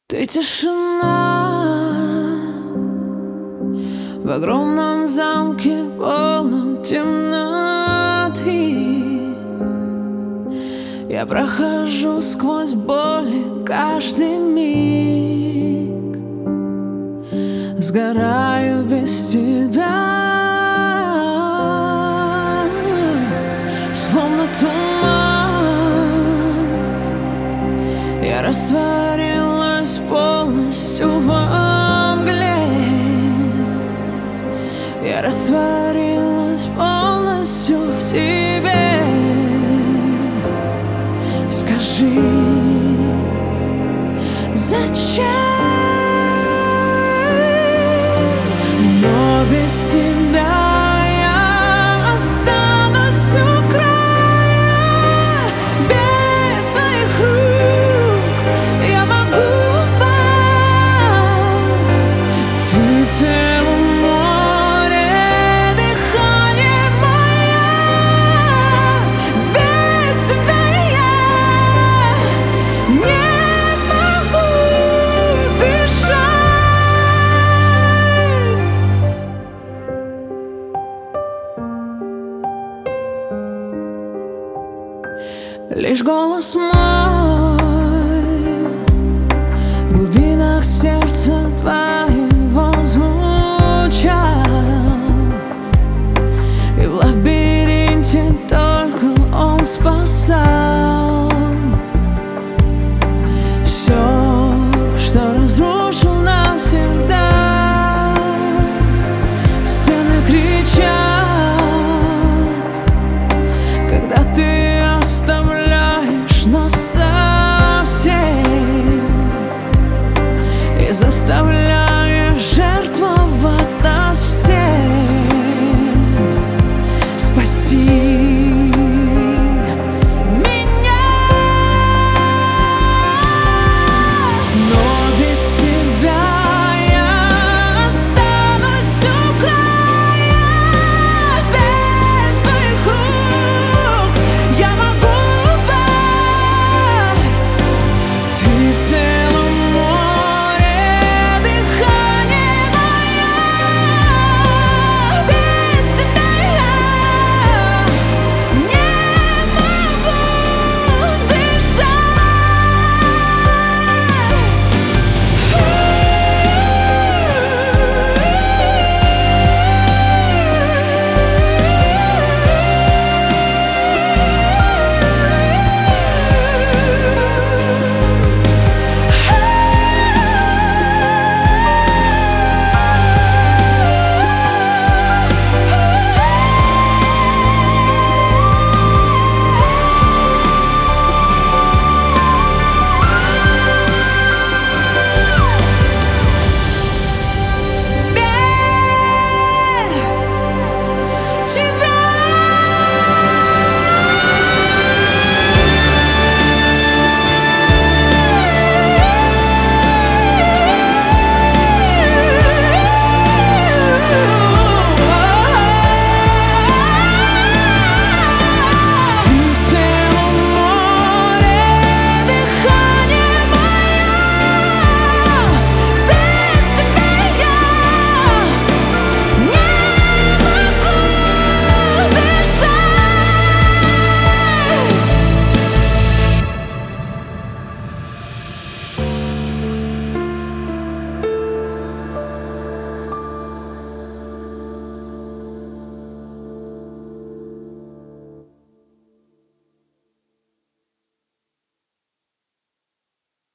Ты тишина в огромном замке, полном темноты. Я прохожу сквозь боли каждый миг, сгораю без тебя, словно туман. Я растворилась полностью во мгле. Я растворилась полностью в тебе. Скажи, зачем? Но без тебя я останусь у края. Без твоих рук я могу упасть. Ты в целом море, дыхание мое. Без тебя я не могу дышать. Лишь голос мой